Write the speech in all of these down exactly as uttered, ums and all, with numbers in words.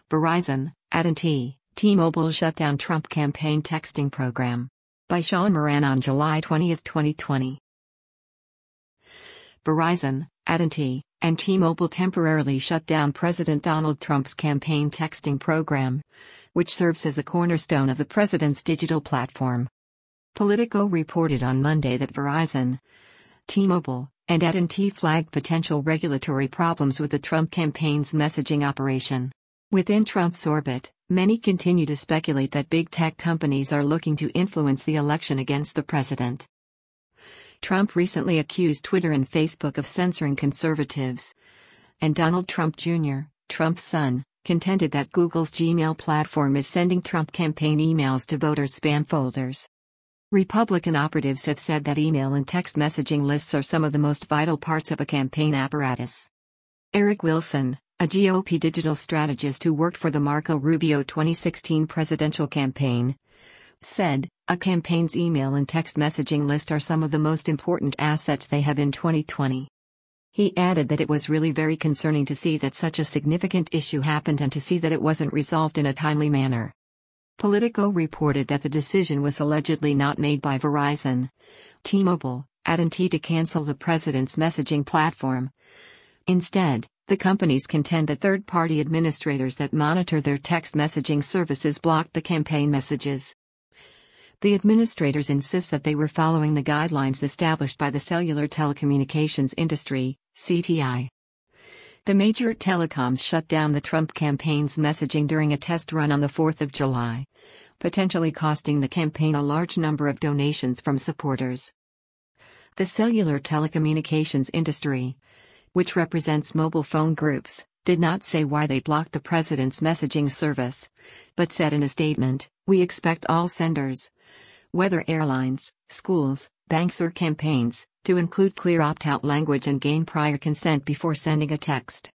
Verizon, A T and T, T-Mobile shut down Trump campaign texting program. By Sean Moran on July twentieth, twenty twenty. Verizon, A T and T, and T-Mobile temporarily shut down President Donald Trump's campaign texting program, which serves as a cornerstone of the president's digital platform. Politico reported on Monday that Verizon, T-Mobile, and A T and T flagged potential regulatory problems with the Trump campaign's messaging operation. Within Trump's orbit, many continue to speculate that big tech companies are looking to influence the election against the president. Trump recently accused Twitter and Facebook of censoring conservatives. And Donald Trump Junior, Trump's son, contended that Google's Gmail platform is sending Trump campaign emails to voters' spam folders. Republican operatives have said that email and text messaging lists are some of the most vital parts of a campaign apparatus. Eric Wilson, a G O P digital strategist who worked for the Marco Rubio twenty sixteen presidential campaign, said, "A campaign's email and text messaging list are some of the most important assets they have in twenty twenty. He added that it was really very concerning to see that such a significant issue happened and to see that it wasn't resolved in a timely manner. Politico reported that the decision was allegedly not made by Verizon, T-Mobile, A T and T to cancel the president's messaging platform. Instead, the companies contend that third-party administrators that monitor their text messaging services blocked the campaign messages. The administrators insist that they were following the guidelines established by the Cellular Telecommunications Industry, C T I. The major telecoms shut down the Trump campaign's messaging during a test run on the fourth of July, potentially costing the campaign a large number of donations from supporters. The Cellular Telecommunications Industry, which represents mobile phone groups, did not say why they blocked the president's messaging service, but said in a statement, "We expect all senders, whether airlines, schools, banks or campaigns, to include clear opt-out language and gain prior consent before sending a text."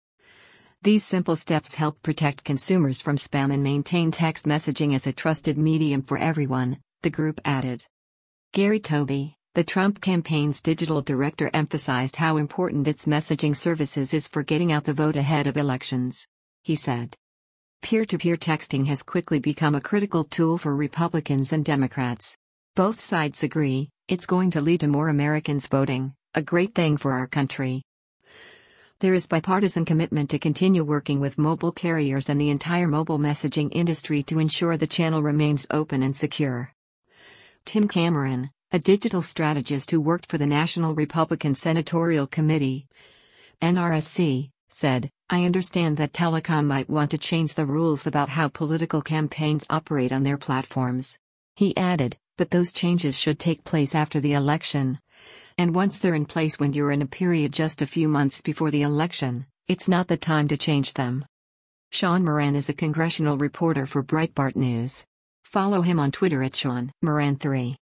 These simple steps help protect consumers from spam and maintain text messaging as a trusted medium for everyone, the group added. Gary Toby, the Trump campaign's digital director, emphasized how important its messaging services is for getting out the vote ahead of elections. He said, "Peer-to-peer texting has quickly become a critical tool for Republicans and Democrats. Both sides agree, it's going to lead to more Americans voting, a great thing for our country. There is bipartisan commitment to continue working with mobile carriers and the entire mobile messaging industry to ensure the channel remains open and secure." Tim Cameron, a digital strategist who worked for the National Republican Senatorial Committee, N R S C, said, "I understand that telecom might want to change the rules about how political campaigns operate on their platforms." He added, "But those changes should take place after the election. And once they're in place when you're in a period just a few months before the election, it's not the time to change them." Sean Moran is a congressional reporter for Breitbart News. Follow him on Twitter at Sean Moran three.